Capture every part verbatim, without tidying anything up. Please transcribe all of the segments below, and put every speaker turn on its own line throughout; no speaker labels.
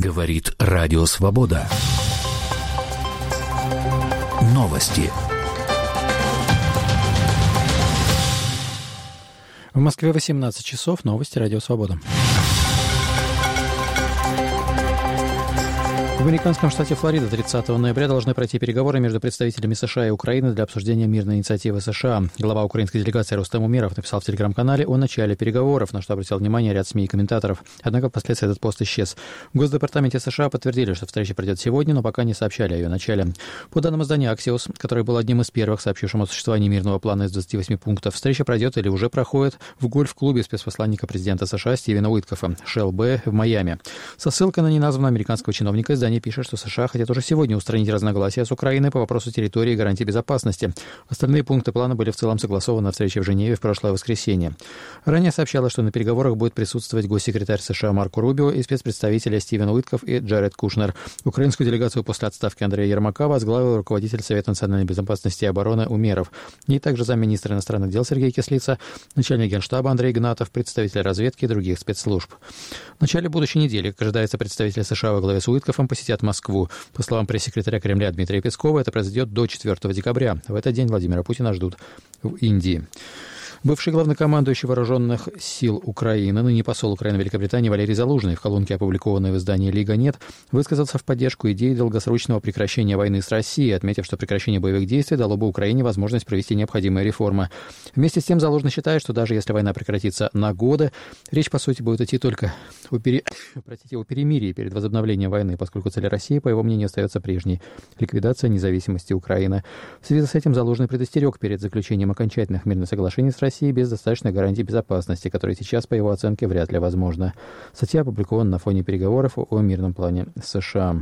Говорит Радио Свобода. Новости.
В Москве восемнадцать часов. Новости Радио Свобода. В американском штате Флорида тридцатого ноября должны пройти переговоры между представителями США и Украины для обсуждения мирной инициативы США. Глава украинской делегации Рустем Умеров написал в телеграм-канале о начале переговоров, на что обратил внимание ряд СМИ и комментаторов. Однако впоследствии этот пост исчез. В Госдепартаменте США подтвердили, что встреча пройдет сегодня, но пока не сообщали о ее начале. По данным издания Axios, который был одним из первых, сообщившим о существовании мирного плана из двадцати восьми пунктов, встреча пройдет или уже проходит в гольф-клубе спецпосланника президента США Стивена Уиткофа, Shell Bay в Майами. Со ссылкой на неназванного американского чиновника издание пишет, что США хотят уже сегодня устранить разногласия с Украиной по вопросу территории и гарантии безопасности. Остальные пункты плана были в целом согласованы на встрече в Женеве в прошлое воскресенье. Ранее сообщалось, что на переговорах будет присутствовать госсекретарь США Марко Рубио и спецпредставители Стивен Уиткоф и Джаред Кушнер. Украинскую делегацию после отставки Андрея Ермака возглавил руководитель Совета национальной безопасности и обороны Умеров. И также замминистра иностранных дел Сергей Кислица, начальник Генштаба Андрей Игнатов, представители разведки и других спецслужб. В начале будущей недели, как ожидается, представители США во главе с Уиткофом посетят Москву. По словам пресс-секретаря Кремля Дмитрия Пескова, это произойдет до четвёртого декабря. В этот день Владимира Путина ждут в Индии. Бывший главнокомандующий вооруженных сил Украины, ныне посол Украины в Великобритании Валерий Залужный в колонке, опубликованной в издании «Лига Нет», высказался в поддержку идеи долгосрочного прекращения войны с Россией, отметив, что прекращение боевых действий дало бы Украине возможность провести необходимые реформы. Вместе с тем Залужный считает, что даже если война прекратится на годы, речь, по сути, будет идти только о, пере... Простите, о перемирии перед возобновлением войны, поскольку цель России, по его мнению, остается прежней – ликвидация независимости Украины. В связи с этим Залужный предостерег перед заключением окончательных мирных соглашений с Россией без достаточной гарантии безопасности, которые сейчас, по его оценке, вряд ли возможно. Статья опубликована на фоне переговоров о мирном плане США.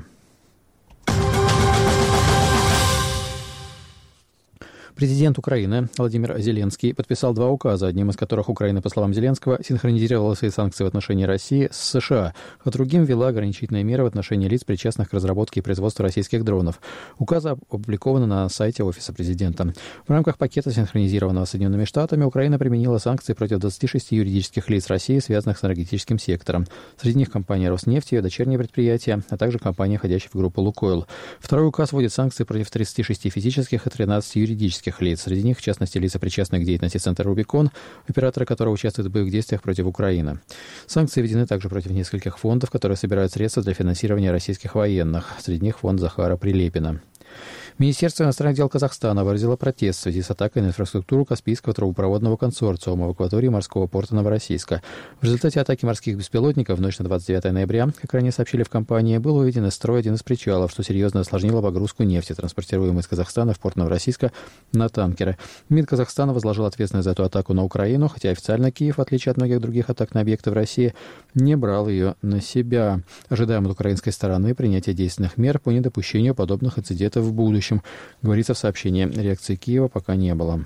Президент Украины Владимир Зеленский подписал два указа, одним из которых Украина, по словам Зеленского, синхронизировала свои санкции в отношении России с США, а другим ввела ограничительные меры в отношении лиц, причастных к разработке и производству российских дронов. Указы опубликованы на сайте Офиса президента. В рамках пакета, синхронизированного с Соединенными Штатами, Украина применила санкции против двадцати шести юридических лиц России, связанных с энергетическим сектором. Среди них компания «Роснефть», ее дочерние предприятия, а также компания, входящая в группу «Лукойл». Второй указ вводит санкции против тридцати шести физических и тринадцати юридических лиц. Среди них, в частности, лица, причастные к деятельности Центра «Рубикон», операторы которого участвуют в боевых действиях против Украины. Санкции введены также против нескольких фондов, которые собирают средства для финансирования российских военных. Среди них фонд Захара Прилепина. Министерство иностранных дел Казахстана выразило протест в связи с атакой на инфраструктуру Каспийского трубопроводного консорциума в акватории морского порта Новороссийска. В результате атаки морских беспилотников в ночь на двадцать девятое ноября, как ранее сообщили в компании, был уведен из строя один из причалов, что серьезно осложнило погрузку нефти, транспортируемой из Казахстана в порт Новороссийска, на танкеры. МИД Казахстана возложил ответственность за эту атаку на Украину, хотя официально Киев, в отличие от многих других атак на объекты в России, не брал ее на себя. Ожидаем от украинской стороны принятия действенных мер по недопущению подобных инцидентов в будущем. Говорится в сообщении. Реакции Киева пока не было.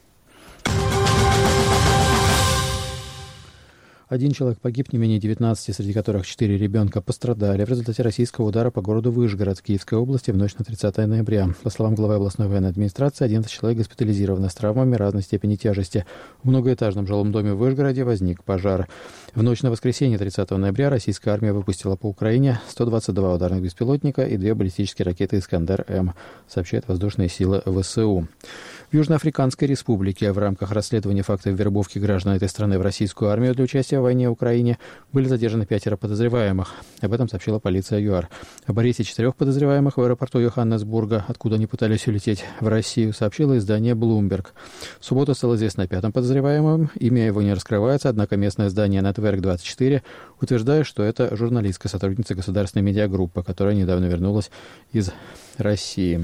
Один человек погиб, не менее девятнадцати, среди которых четыре ребенка пострадали в результате российского удара по городу Вышгород Киевской области в ночь на тридцатое ноября. По словам главы областной военной администрации, одиннадцать человек госпитализированы с травмами разной степени тяжести. В многоэтажном жилом доме в Вышгороде возник пожар. В ночь на воскресенье тридцатого ноября российская армия выпустила по Украине сто двадцать два ударных беспилотника и две баллистические ракеты «Искандер-М», сообщают воздушные силы ВСУ. В Южноафриканской республике в рамках расследования фактов вербовки граждан этой страны в российскую армию для участия в войне в Украине были задержаны пятеро подозреваемых. Об этом сообщила полиция ЮАР. Об аресте четырех подозреваемых в аэропорту Йоханнесбурга, откуда они пытались улететь в Россию, сообщило издание Bloomberg. В субботу стало известно о пятом подозреваемом. Имя его не раскрывается, однако местное издание Network двадцать четыре утверждает, что это журналистка, сотрудница государственной медиагруппы, которая недавно вернулась из России.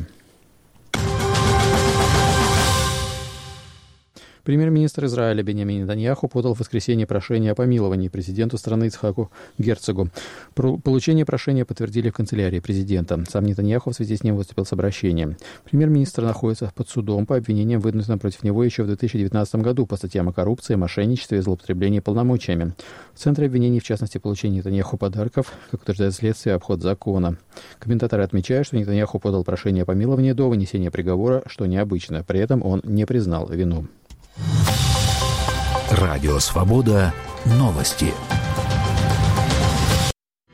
Премьер-министр Израиля Биньямин Нетаньяху подал в воскресенье прошение о помиловании президенту страны Ицхаку Герцогу. Получение прошения подтвердили в канцелярии президента. Сам Нетаньяху в связи с ним выступил с обращением. Премьер-министр находится под судом по обвинениям, выдвинутым против него еще в две тысячи девятнадцатом году по статьям о коррупции, мошенничестве и злоупотреблении полномочиями. В центре обвинений, в частности, получение Нетаньяху подарков, как утверждает следствие, обход закона. Комментаторы отмечают, что Нетаньяху подал прошение о помиловании до вынесения приговора, что необычно. При этом он не признал вину.
Радио Свобода. Новости.